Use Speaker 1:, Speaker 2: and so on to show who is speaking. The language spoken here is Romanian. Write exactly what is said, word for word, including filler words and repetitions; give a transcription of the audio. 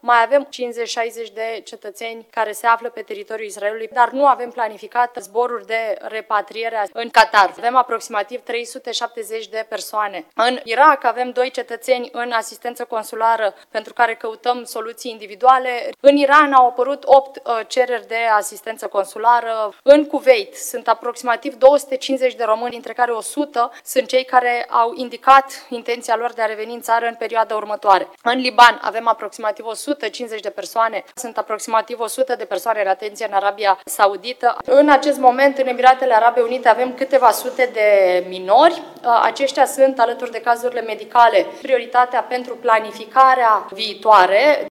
Speaker 1: Mai avem cincizeci șaizeci de cetățeni care se află pe teritoriul Israelului, dar nu avem planificat zboruri de repatriere în Qatar. Avem aproximativ trei sute șaptezeci de persoane. În Irak avem doi cetățeni în asistență consulară pentru care căutăm soluții individuale. În Iran au apărut opt uh, cereri de asistență consulară. În Kuwait sunt aproximativ două sute cincizeci de români, dintre care o sută sunt cei care au indicat intenția lor de a reveni în țară în perioada următoare. În Liban avem aproximativ o sută cincizeci de persoane, sunt aproximativ o sută de persoane în atenție în Arabia Saudită. În acest moment, în Emiratele Arabe Unite avem câteva sute de minori. Aceștia sunt, alături de cazurile medicale, prioritatea pentru planificarea viitoare.